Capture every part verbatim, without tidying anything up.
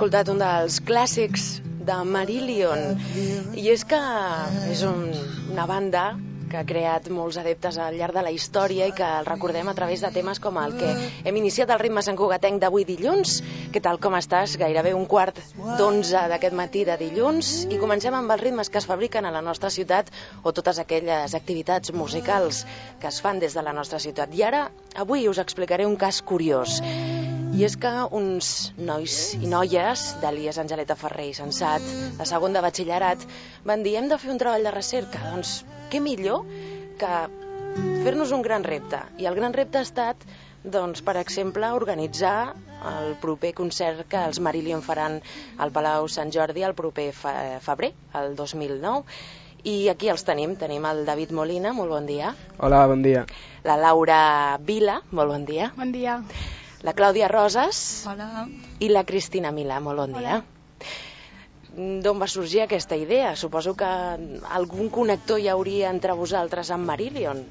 escoltat un dels clàssics de Marillion, i és que és un, una banda que ha creat molts adeptes al llarg de la història i que el recordem a través de temes com el que hem iniciat el ritme santcugatenc d'avui dilluns. Què tal, com estàs? Gairebé un quart d'onze d'aquest matí de dilluns, i comencem amb els ritmes que es fabriquen a la nostra ciutat o totes aquelles activitats musicals que es fan des de la nostra ciutat. I ara, avui us explicaré un cas curiós. I és que uns nois i noies d'Elies Angeleta Ferrer i Sensat, de segon de batxillerat, van dir: hem de fer un treball de recerca. Doncs què millor que fer-nos un gran repte. I el gran repte ha estat, doncs, per exemple, organitzar el proper concert que els Marillion faran al Palau Sant Jordi el proper febrer, el dos mil nou. I aquí els tenim. Tenim el David Molina, molt bon dia. Hola, bon dia. La Laura Vila, molt bon dia. Bon dia. La Clàudia Rosas. Hola. I la Cristina Milà, molt bon dia. D'on va sorgir aquesta idea? Suposo que algun connector hi hauria entre vosaltres amb Marillion.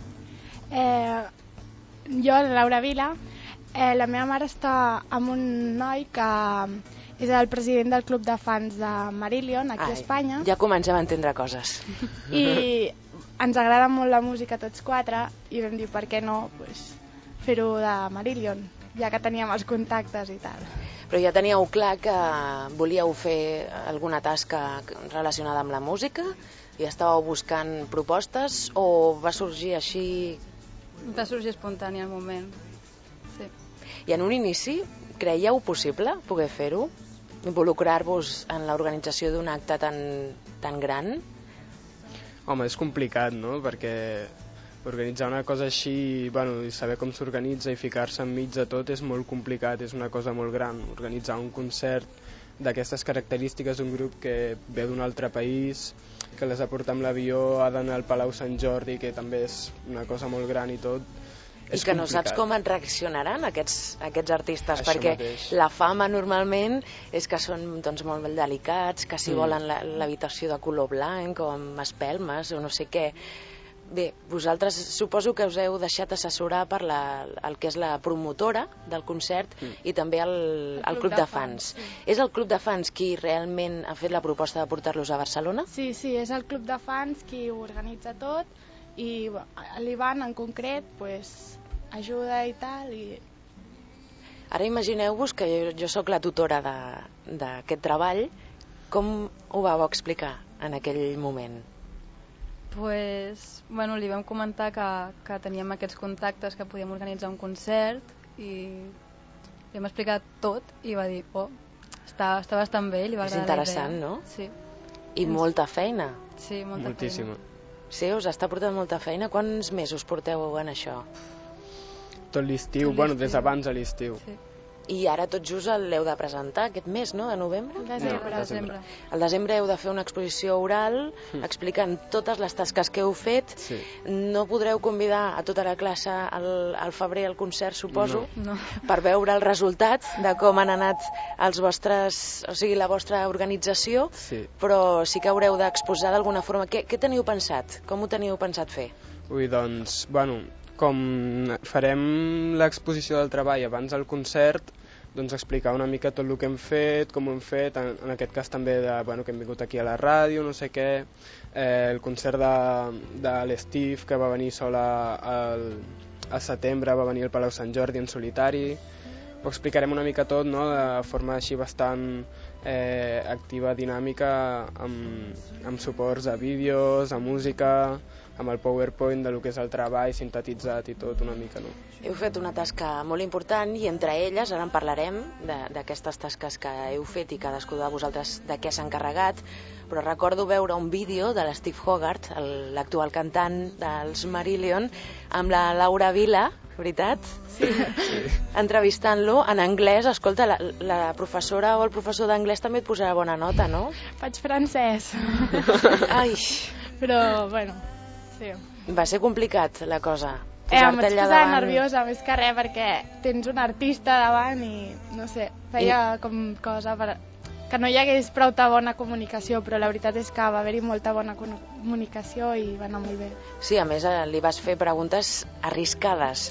Eh, jo, Laura Vila, eh, la meva mare està amb un noi que és el president del club de fans de Marillion aquí Ai, a Espanya. Ja comencem a entendre coses. I ens agrada molt la música tots quatre i vam dir, per què no, pues, fer-ho de Marillion, ja que teníem els contactes i tal. Però ja teníeu clar que volíeu fer alguna tasca relacionada amb la música i estàveu buscant propostes, o va sorgir així? Va sorgir espontani al moment, sí. I en un inici creieu possible poder fer-ho? Involucrar-vos en l'organització d'un acte tan, tan gran? Home, és complicat, no? Perquè organitzar una cosa així, bueno, i saber com s'organitza i ficar-se enmig de tot és molt complicat, és una cosa molt gran. Organitzar un concert d'aquestes característiques d'un grup que ve d'un altre país, que les ha portat amb l'avió, ha d'anar al Palau Sant Jordi, que també és una cosa molt gran i tot, és I que no complicat. saps com en reaccionaran aquests, aquests artistes, Això perquè mateix. la fama normalment és que són, doncs, molt delicats, que si Mm. volen la- l'habitació de color blanc o amb espelmes o no sé què. Bé, vosaltres suposo que us heu deixat assessorar per la, el que és la promotora del concert Mm. i també el, el club de fans. És el club de fans qui realment ha fet la proposta de portar-los a Barcelona? Sí, sí, és el club de fans qui ho organitza tot i l'Ivan en concret pues, ajuda i tal. I... Ara imagineu-vos que jo, jo sóc la tutora de- d'aquest treball. Com ho vau explicar en aquell moment? Pues, bueno, li vam comentar que, que teníem aquests contactes, que podíem organitzar un concert, i li hem explicat tot i va dir, oh, està, està bastant bé, li va És agradar interessant, la idea. no? Sí, I molta feina. sí, molta Moltíssima. Sí, us està portant molta feina. Quants mesos porteu en això? Tot l'estiu, Tot bueno, l'estiu. des d'abans a l'estiu. feina. Sí. I ara tot just l'heu de presentar aquest mes, no?, de novembre? El No, desembre. al desembre. Al desembre heu de fer una exposició oral Mm. explicant totes les tasques que heu fet. Sí. No podreu convidar a tota la classe al, al febrer al concert, suposo, No. per veure el resultat de com han anat els vostres, o sigui, la vostra organització, Sí. però sí que haureu d'exposar d'alguna forma. Què, què teniu pensat? Com ho teniu pensat fer? Ui, doncs, bueno, com farem l'exposició del treball abans del concert, doncs explicar una mica tot el que hem fet, com ho hem fet, en, en aquest cas també de, bueno, que hem vingut aquí a la ràdio, no sé què, eh, el concert de, de l'Steve, que va venir sola al, al setembre, va venir al Palau Sant Jordi en solitari. Ho explicarem una mica tot, no?, de forma així bastant eh, activa, dinàmica, amb, amb suports a vídeos, a música, amb el PowerPoint de lo que és el treball sintetitzat i tot una mica, no? Heu fet una tasca molt important i entre elles, ara en parlarem d'aquestes tasques que heu fet i cadascú de vosaltres de què s'ha encarregat, però recordo veure un vídeo de l'Steve Hogarth, el- l'actual cantant dels Marillion, amb la Laura Vila, veritat? Sí. Entrevistant-lo en anglès. Escolta, la, la professora o el professor d'anglès també et posarà bona nota, no? Faig francès. Ai, Però, bueno, sí. va ser complicat la cosa. Eh, em Posar-te vaig allà posar davant. nerviosa, més que res, perquè tens un artista davant i, no sé, feia com cosa per... que no hi hagués prou bona comunicació, però la veritat és que va haver-hi molta bona comunicació i va anar molt bé. Sí, a més eh, li vas fer preguntes arriscades.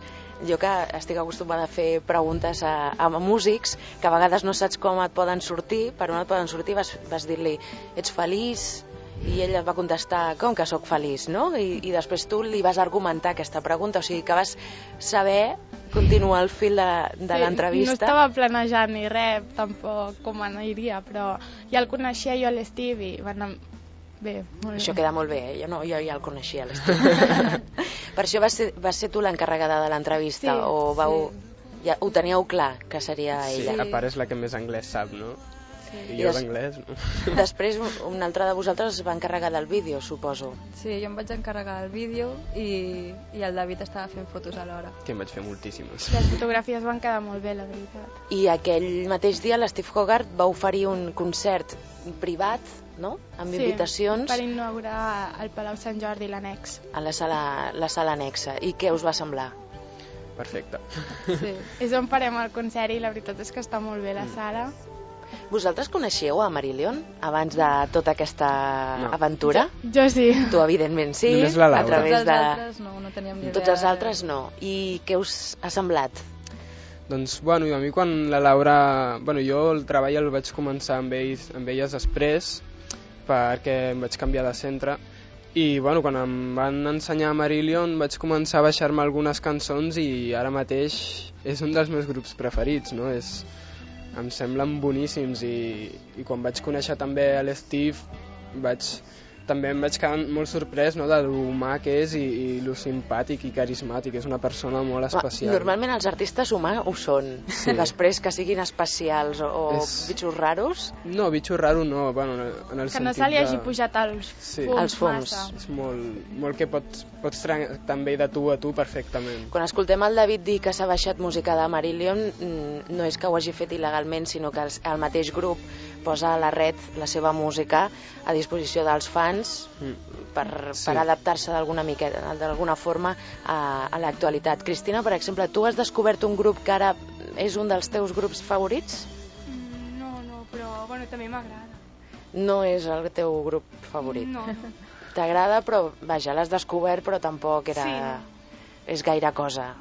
jo que estic acostumada a fer preguntes a, a músics, que a vegades no saps com et poden sortir, per on et poden sortir, vas, vas dir-li, ets feliç? I ell et va contestar, com que sóc feliç, no? I, i després tu li vas argumentar aquesta pregunta, o sigui que vas saber continuar el fil de, de sí, l'entrevista. No estava planejant ni res, tampoc com aniria, però ja el coneixia jo a l'Steve i va anar bé, molt bé. Això queda molt bé, eh? Jo, no, jo ja el coneixia, l'Steve. Per això vas ser, vas ser tu l'encarregada de l'entrevista, sí, o vau, sí. ja, ho teníeu clar, que seria sí, ella? Sí, a part és la que més anglès sap, no? Sí. I jo d'anglès, no? Després, un altre de vosaltres es va encarregar del vídeo, suposo. Sí, jo em vaig encarregar del vídeo i, i el David estava fent fotos alhora. Que en vaig fer moltíssimes. Les fotografies van quedar molt bé, la veritat. I aquell mateix dia l'Steve Hogarth va oferir un concert privat, no? Amb sí, invitacions. per inaugurar el Palau Sant Jordi, l'annex. A la sala, la sala anexa. I què us va semblar? Perfecte. Sí. És on farem el concert i la veritat és que està molt bé la sala. Vosaltres coneixíeu a Marillion abans de tota aquesta no. aventura? Jo, jo sí. Tu, evidentment, sí. Només la Laura. A través Tots els de... altres no, no teníem ni idea. Tots els altres no. I què us ha semblat? Doncs, bueno, a mi quan la Laura... Bueno, jo el treball el vaig començar amb, ells, amb elles després, perquè em vaig canviar de centre, i bueno, quan em van ensenyar Marillion vaig començar a baixar-me algunes cançons i ara mateix és un dels meus grups preferits, no? És, em semblen boníssims i, i quan vaig conèixer també a l'Steve vaig, també em vaig quedar molt sorprès, no?, de l'humà que és i, i lo simpàtic i carismàtic, és una persona molt especial. Normalment els artistes humans ho són, sí. Després que siguin especials o, o és... bitxos raros. No, bitxos raros no, bueno, en el que sentit no se li hagi de... pujat els sí. fums, els fums. massa. És molt, molt que pots, pots tractar també de tu a tu perfectament. Quan escoltem el David dir que s'ha baixat música de Marillion, no és que ho hagi fet il·legalment, sinó que el mateix grup posa a la red la seva música a disposició dels fans mm. per, sí. per adaptar-se d'alguna miqueta, d'alguna forma a, a l'actualitat. Cristina, per exemple, tu has descobert un grup que ara és un dels teus grups favorits? No, no, però bueno, també m'agrada. No és el teu grup favorit? No. T'agrada, però vaja, l'has descobert, però tampoc era... Sí, no. És gaire cosa.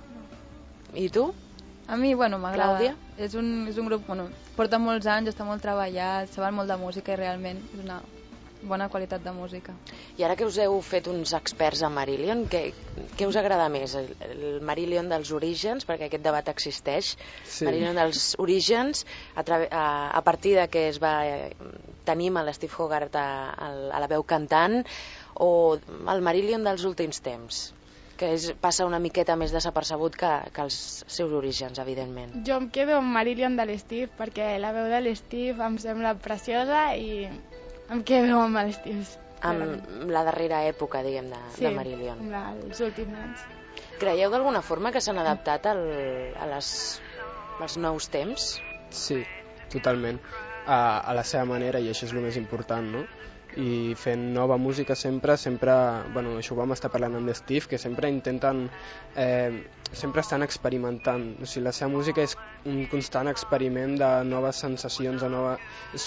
I tu? A mi, bueno, m'agrada. Clàudia? És un, és un grup, bueno, porta molts anys, està molt treballat, saben molt de música i realment és una bona qualitat de música. I ara que us heu fet uns experts en Marillion, què, què us agrada més? El, el Marillion dels orígens, perquè aquest debat existeix, sí. Marillion dels orígens, a, tra a, a partir de que es va tenir a l'Steve Hogarth a, a, a la veu cantant, o el Marillion dels últims temps? Que és, passa una miqueta més desapercebut que, que els seus orígens, evidentment. Jo em quedo amb Marillion de l'Steve, perquè la veu de l'Steve em sembla preciosa i em quedo amb l'Steve. Amb la darrera època, diguem, de, sí, de Marillion. Sí, amb els últims anys. Creieu d'alguna forma que s'han adaptat al, a les, als nous temps? Sí, totalment. A, a la seva manera, i això és el més important, no? I fent nova música sempre, sempre, bueno, això ho vam estar parlant amb l'Steve, que sempre intenten, eh, sempre estan experimentant, o sigui, la seva música és un constant experiment de noves sensacions, de nova... És,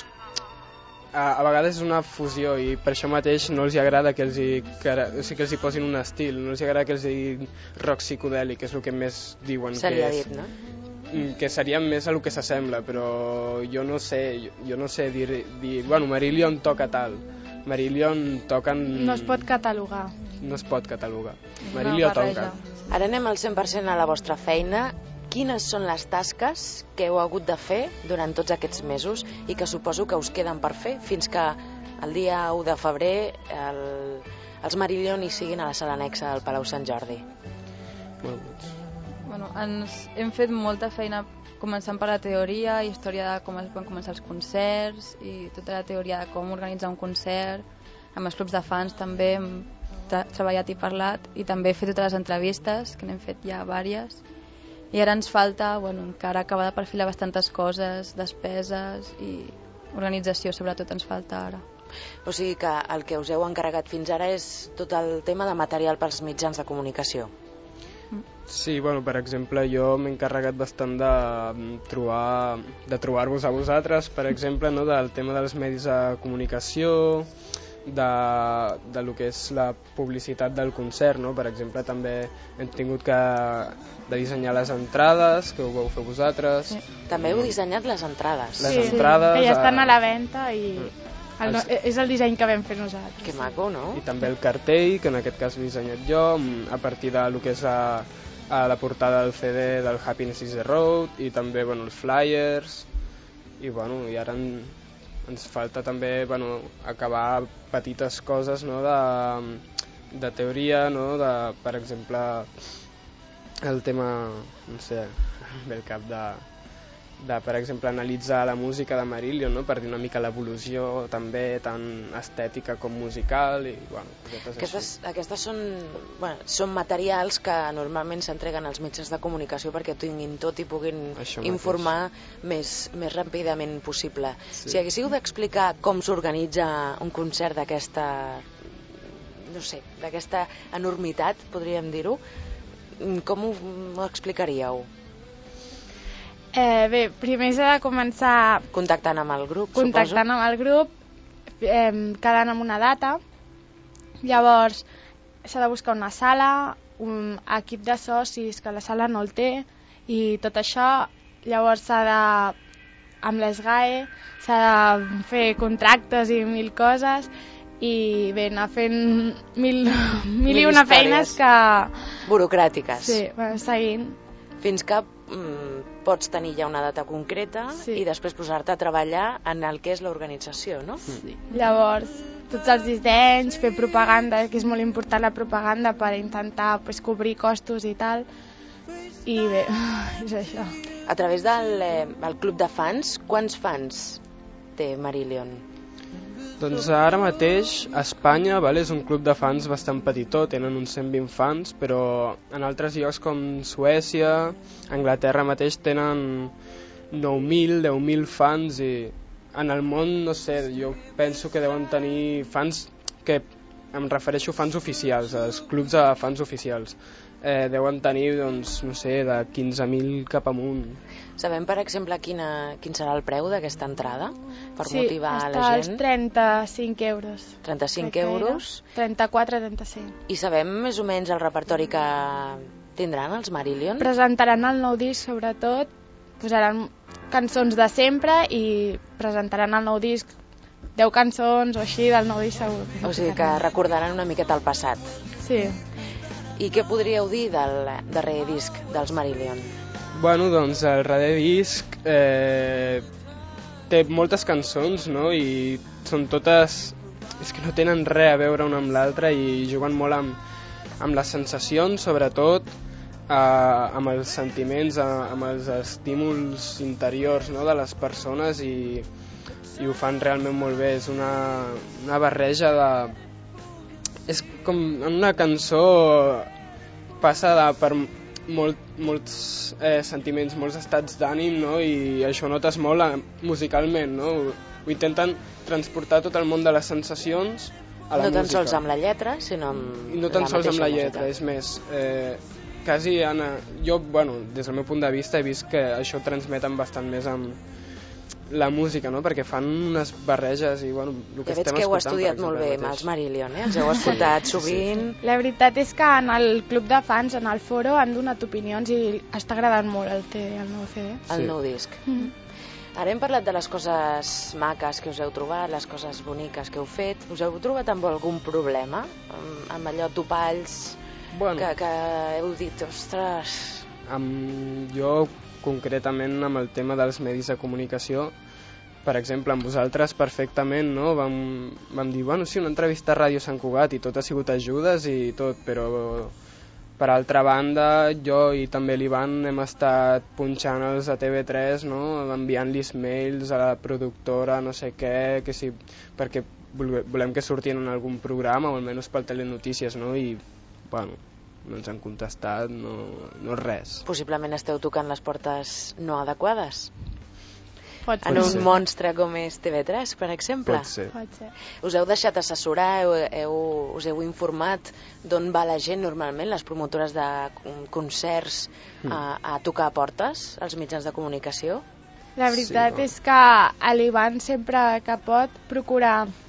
a, a vegades és una fusió i per això mateix no els agrada que els hi, que, o sigui, que els hi posin un estil, no els agrada que els hi rock psicodèlic, que és el que més diuen se li que ha és. dit, no? Que seria més a el que s'assembla, però jo no sé, jo, jo no sé dir, dir, bueno, Marillion toca tal, Marillion toquen... No es pot catalogar. No es pot catalogar. Marillion toca. Ara anem al cent per cent a la vostra feina. Quines són les tasques que heu hagut de fer durant tots aquests mesos i que suposo que us queden per fer fins que el dia u de febrer el, els Marillion hi siguin a la sala anexa del Palau Sant Jordi? Bueno, doncs... Bueno, ens hem fet molta feina començant per la teoria, història de com es van començar els concerts i tota la teoria de com organitzar un concert, amb els clubs de fans també hem tra treballat i parlat, i també he fet totes les entrevistes, que n'hem fet ja vàries, i ara ens falta, bueno, encara acabar de perfilar bastantes coses, despeses i organització sobretot ens falta ara. O sigui que el que us heu encarregat fins ara és tot el tema de material pels mitjans de comunicació. Sí, bueno, per exemple, jo m'he encarregat bastant de trobar de trobar-vos a vosaltres, per exemple, no, del tema dels medis de comunicació, de, de lo que és la publicitat del concert, no? Per exemple, també hem tingut que de dissenyar les entrades, que ho vau fer vosaltres. Sí. També heu dissenyat les entrades. Les sí, entrades... que ja estan a la venda i el, Els... és el disseny que vam fer nosaltres. Que maco, no? I també el cartell, que en aquest cas l'he dissenyat jo, a partir de lo que és a, a la portada del C D del Happiness is the Road, i també, bueno, els flyers, i bueno, i ara en, ens falta també, bueno, acabar petites coses, no?, de, de teoria, no?, de, per exemple, el tema, no sé, ve el cap de, de, per exemple, analitzar la música de Marillion, no?, per dir una mica l'evolució també tant estètica com musical, i bueno, aquestes, aquestes són, bueno, són materials que normalment s'entreguen als mitjans de comunicació perquè tinguin tot i puguin informar més, més ràpidament possible. Sí. Si haguéssiu d'explicar com s'organitza un concert d'aquesta, no sé, d'aquesta enormitat, podríem dir-ho, com ho, ho explicaríeu? Eh, bé, primer s'ha de començar contactant amb el grup, contactant suposo. amb el grup, eh, quedant amb una data, llavors s'ha de buscar una sala, un equip de socis que la sala no el té, i tot això, llavors s'ha de, amb l'S G A E, s'ha de fer contractes i mil coses, i bé, anar fent mil, mil, mil i una feines que... burocràtiques. Sí, bueno, seguint. Fins que mm, pots tenir ja una data concreta, sí, i després posar-te a treballar en el que és l'organització, no? Sí. Llavors, tots els dissenys, fer propaganda, que és molt important la propaganda per intentar pues, cobrir costos i tal, i bé, és això. A través del eh, el club de fans, quants fans té Marillion? Doncs ara mateix a Espanya, vale, és un club de fans bastant petitó, tenen uns cent vint fans, però en altres llocs com Suècia, Anglaterra mateix tenen nou mil, deu mil fans, i en el món, no sé, jo penso que deuen tenir fans, que em refereixo a fans oficials, als clubs de fans oficials, eh, deuen tenir, doncs, no sé, de quinze mil cap amunt. Sabem, per exemple, quina, quin serà el preu d'aquesta entrada per sí, motivar la gent? Sí, està als trenta-cinc euros. trenta-cinc euros? trenta-quatre trenta-cinc. I sabem més o menys el repertori que tindran els Marillion? Presentaran el nou disc, sobretot, posaran cançons de sempre i presentaran el nou disc, deu cançons o així del nou disc segur. O sigui que recordaran una miqueta el passat. Sí. I què podríeu dir del darrer disc dels Marillion? Bueno, doncs el darrer disc eh, té moltes cançons, no? I són totes... és que no tenen res a veure una amb l'altra i juguen molt amb, amb les sensacions, sobretot, eh, amb els sentiments, eh, amb els estímuls interiors, no?, de les persones, i, i ho fan realment molt bé. És una, una barreja de... és com en una cançó passa de, per molt, molts eh, sentiments, molts estats d'ànim, no? I això notes molt eh, musicalment, no? Ho intenten transportar tot el món de les sensacions a la música. No tan sols amb la lletra, sinó amb I no tan la sols amb la música. lletra, és més, eh, quasi Anna, jo, bueno, des del meu punt de vista he vist que això ho transmeten bastant més amb la música, no? Perquè fan unes barreges i, bueno, el que ja estem veig que heu escoltant, estudiat molt bé amb els Marillion, eh? Els heu escoltat sovint. Sí. La veritat és que en el club de fans, en el foro, han donat opinions i està agradant molt el, te, el nou C D. El Sí. nou disc. Mm -hmm. Ara hem parlat de les coses maques que us heu trobat, les coses boniques que heu fet. Us heu trobat amb algun problema? Amb, amb allò topalls Bueno, que, que heu dit, ostres... amb, jo concretament amb el tema dels medis de comunicació, per exemple, amb vosaltres perfectament, no? Vam, vam dir, bueno, sí, una entrevista a Ràdio Sant Cugat i tot ha sigut ajudes i tot, però per altra banda, jo i també l'Ivan hem estat punxant els a T V tres, no? Enviant-los mails a la productora, no sé què, que sí, perquè volem que surtin en algun programa o almenys pel Telenotícies, no? I, bueno, no ens han contestat, no, no res. Possiblement esteu tocant les portes no adequades? Pot En ser. un monstre com és T V tres, per exemple? Pot ser. Pot ser. Us heu deixat assessorar, heu, heu, us heu informat d'on va la gent normalment, les promotores de concerts, Mm. a, a tocar a portes, als mitjans de comunicació? La veritat Sí, no. és que l'Ivan sempre que pot procura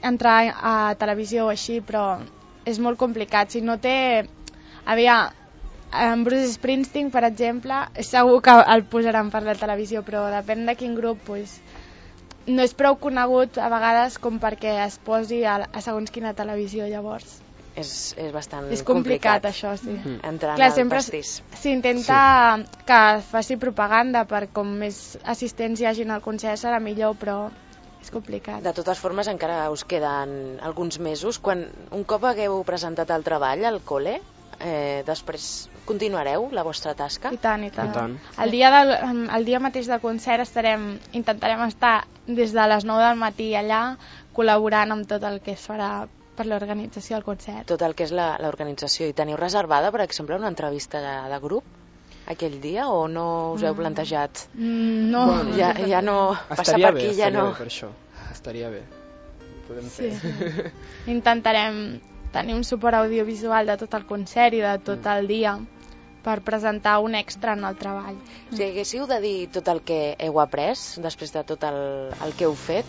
entrar a televisió o així, però és molt complicat. Si no té... Havia... En Bruce Springsteen, per exemple, és segur que el posaran per la televisió, però depèn de quin grup, pues, no és prou conegut a vegades com perquè es posi a, a segons quina televisió, llavors. És, és bastant és complicat, complicat això, sí. mm. entrar Clar, en el sempre pastís. S'intenta sí. que es faci propaganda per com més assistents hi hagin al concert serà millor, però és complicat. De totes formes, encara us queden alguns mesos. Quan un cop hagueu presentat el treball al col·le, eh, després continuareu la vostra tasca? I tant, i tant. I tant. El, dia del, el dia mateix del concert estarem, intentarem estar des de les nou del matí allà col·laborant amb tot el que es farà per l'organització del concert. Tot el que és la- l'organització. I teniu reservada, per exemple, una entrevista de, de grup aquell dia o no us heu plantejat? Mm, no. Bueno, Ja, ja no passar Estaria per bé, aquí, ja estaria no. bé per això. Estaria bé. Ho podem Sí. fer. Intentarem tenir un suport audiovisual de tot el concert i de tot el dia per presentar un extra en el treball. Si haguéssiu de dir tot el que heu après després de tot el, el que heu fet,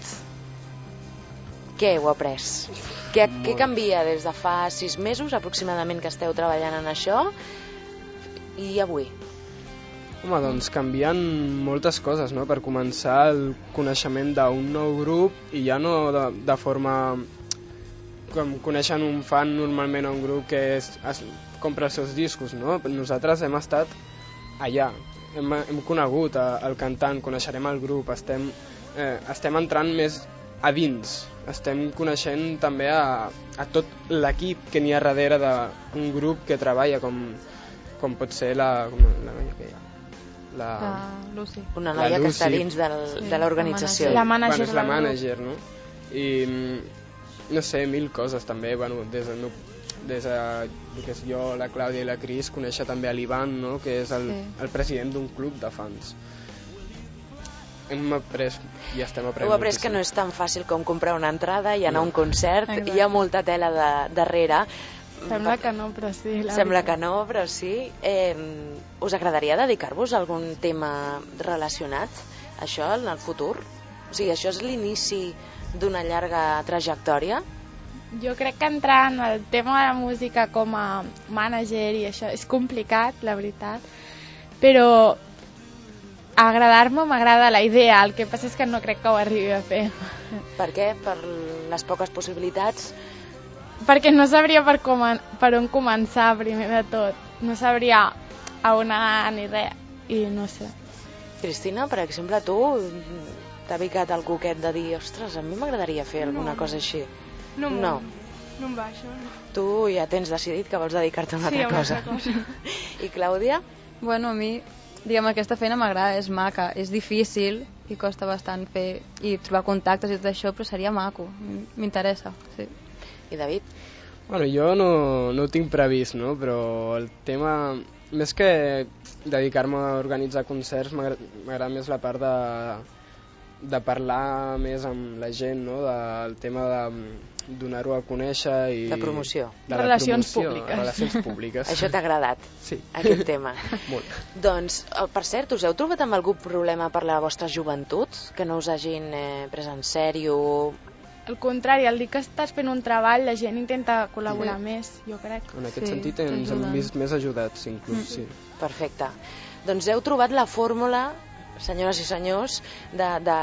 què heu après? Què, què canvia des de fa sis mesos aproximadament que esteu treballant en això i avui? Home, doncs canvien moltes coses, no? Per començar, el coneixement d'un nou grup i ja no de, de forma com coneixen un fan normalment a un grup que és, es, compra els seus discos, no? Nosaltres hem estat allà, hem, hem conegut a, el cantant, coneixerem el grup, estem, eh, estem entrant més a dins, estem coneixent també a, a tot l'equip que n'hi ha darrere d'un grup que treballa com, com pot ser la, com la noia que hi ha. La, La Lucy. Una La noia que Lucy. està dins del, Sí, de l'organització. La mànager bueno, és la del grup. mànager, no? I no sé, mil coses també, bueno, des de, des de el que és jo, la Clàudia i la Cris, conèixer també a l'Ivan, no? Que és el, Sí. el president d'un club de fans. Hem après i estem aprenent Heu après que moltíssim. no és tan fàcil com comprar una entrada i anar No. a un concert, Exacte. hi ha molta tela de, darrere. Sembla que no, però sí. La Sembla veritat. que no, però sí. Eh, us agradaria dedicar-vos a algun tema relacionat a això en el futur? O sigui, això és l'inici d'una llarga trajectòria? Jo crec que entrar en el tema de la música com a mànager i això és complicat, la veritat, però agradar-me m'agrada la idea, el que passa és que no crec que ho arribi a fer. Per què? Per les poques possibilitats? Perquè no sabria per, com, per on començar primer de tot, no sabria a on anar ni res, i no sé. Cristina, per exemple, tu t'ha picat el coquet de dir ostres, a mi m'agradaria fer alguna No. cosa així. No, No. no. No em va això. No. Tu ja tens decidit que vols dedicar-te a una Sí, altra a una cosa. altra cosa. I Clàudia? Bueno, a mi, diguem, aquesta feina m'agrada, és maca, és difícil i costa bastant fer i trobar contactes i tot això, però seria maco, m'interessa, sí. I David? Bueno, jo no, no ho tinc previst, no? Però el tema, més que dedicar-me a organitzar concerts, m'agrada m'agrada més la part de, de parlar més amb la gent, no? Del tema de donar-ho a conèixer i... De promoció. De la Relacions promoció, públiques. Relacions públiques. Això t'ha agradat, Sí. aquest tema. Molt. Doncs, eh, per cert, us heu trobat amb algun problema per la vostra joventut? Que no us hagin eh, pres en sèrio? Al contrari, al dir que estàs fent un treball, la gent intenta col·laborar Sí. més, jo crec. En aquest Sí, sentit ens hem t'ajuden. vist més ajudats, inclús, sí. Perfecte. Doncs heu trobat la fórmula, senyores i senyors, de, de,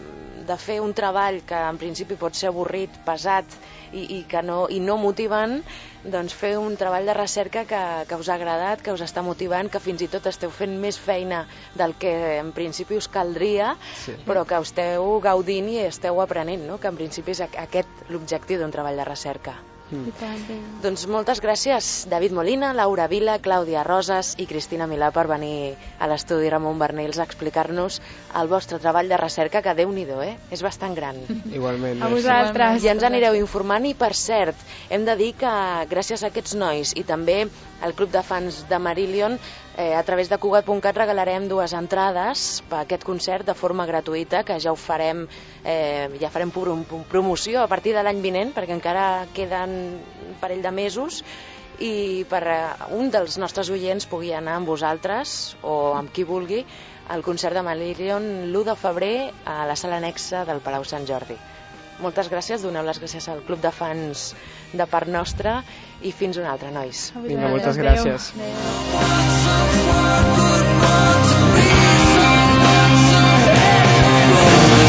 de fer un treball que en principi pot ser avorrit, pesat i, i que no, i no motivant, doncs fer un treball de recerca que, que us ha agradat, que us està motivant, que fins i tot esteu fent més feina del que en principi us caldria, Sí. però que esteu gaudint i esteu aprenent, no? Que en principi és aquest l'objectiu d'un treball de recerca. Mm. I tant, sí. Doncs moltes gràcies, David Molina, Laura Vila, Clàudia Rosas i Cristina Milà per venir a l'estudi Ramon Bernils a explicar-nos el vostre treball de recerca, que Déu-n'hi-do, eh? És bastant gran. Igualment. A merci. vosaltres. Ja ens anireu informant i, per cert, hem de dir que gràcies a aquests nois i també al club de fans de Marillion, eh, a través de Cugat punt cat regalarem dues entrades per a aquest concert de forma gratuïta, que ja ho farem, eh, ja farem prom promoció a partir de l'any vinent, perquè encara queden un parell de mesos, i per a un dels nostres oients pugui anar amb vosaltres o amb qui vulgui al concert de Marillion l'u de febrer a la sala anexa del Palau Sant Jordi. moltes gràcies, doneu les gràcies al Club de Fans de part nostra i fins una altra, nois. Vinga, moltes gràcies. Adéu.